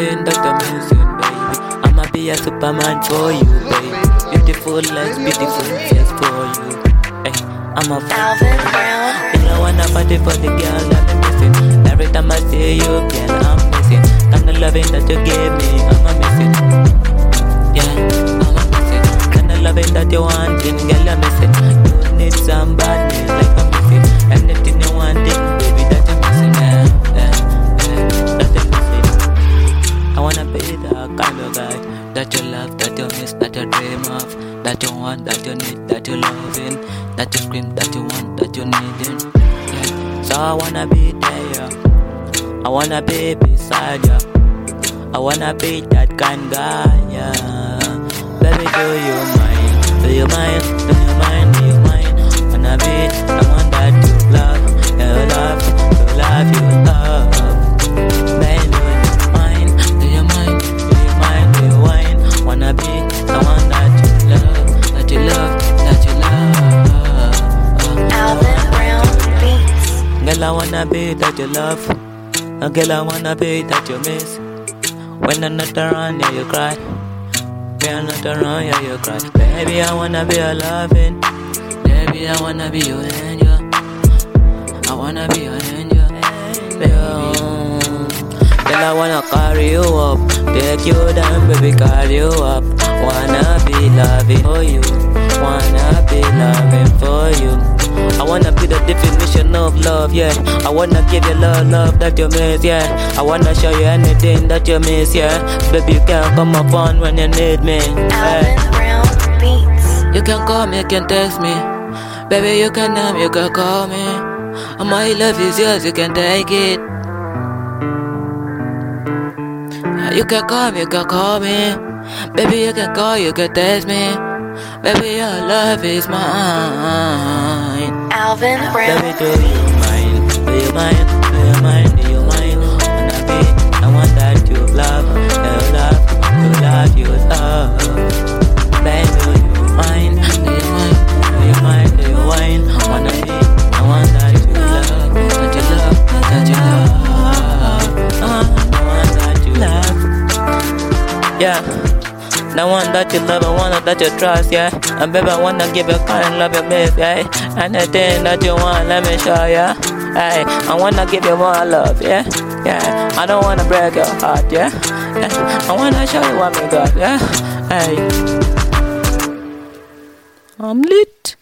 loving that I'm missing, baby. I'ma be a Superman for you, baby. Beautiful legs, beautiful face for you. Hey, I'm a Alvin Brown. I wanna party for the girl that I'm missing. Every time I see you, girl, I'm missing. Kind of loving that you gave me, I'm a missing. Yeah, I'm a missing. Kind of loving that you wanting, girl, I'm missing. You need somebody like I'm missing. Anything you wanting, baby, that you're missing. That you're missing. I wanna be the kind of guy that you love, that you miss, that you dream of, that you want, that you need, that you loving, that you scream, that you want, that you needing. Yeah. So I wanna be there, I wanna be beside ya, I wanna be that kind guy, yeah. Baby, do you mind? Do you mind? Do you mind? Do you mind? Wanna be someone that you love, you love, you love, you love. Baby, do you mind? Do you mind? Do you mind? Do you mind? Wanna be someone that you love, that you love, that you love. Alvin Brown Beats. Girl, I wanna be that you love. Girl, I wanna be that you miss. When I'm not around, yeah, you cry. When I'm not around, yeah, you cry. Baby, I wanna be your loving. Baby, I wanna be your angel. I wanna be your angel. Girl, I wanna carry you up, take you down, baby, carry you up. Wanna be loving for you, wanna be loving for you. I wanna be the definition of love, yeah. I wanna give you love that you miss, yeah. I wanna show you anything that you miss, yeah. Baby, you can come up on when you need me. Alvin Brown Beats. You can call me, you can text me. Baby, you can call me. And my love is yours, you can take it. You can call me, you can call me. Baby, you can call, you can text me. Baby, your love is mine. Alvin Brown. Baby, do you mind? Do you mind? Do you mind? Do you mind? Wanna be the one that you love, you love, you love, you love. Baby, do you mind? Do you mind? Do you mind? Do you mind? Wanna be the one that you love, that you love, that you love. The one that you love. Yeah. The one that you love, the one that you trust, yeah. And baby, I wanna give you kind love you miss, yeah. Anything that you want, let me show ya. Hey, I wanna give you more love, yeah. Yeah, I don't wanna break your heart, yeah. Yeah. I wanna show you what we got, yeah. Hey, I'm lit.